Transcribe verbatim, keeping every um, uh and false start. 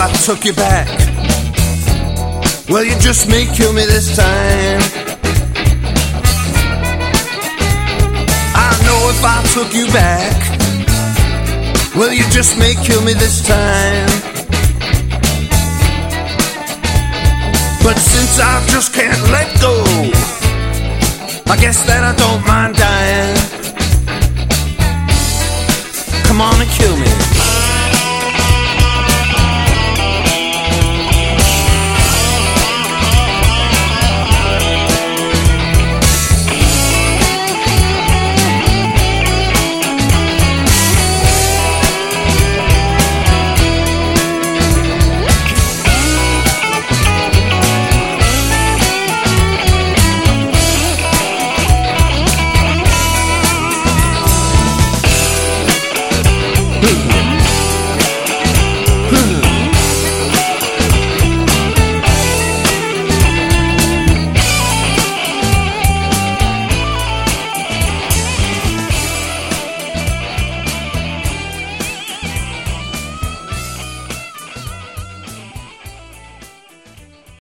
I took you back, well, you just may kill me this time. I know if I took you back, well, you just may kill me this time. But since I just can't let go, I guess that I don't mind.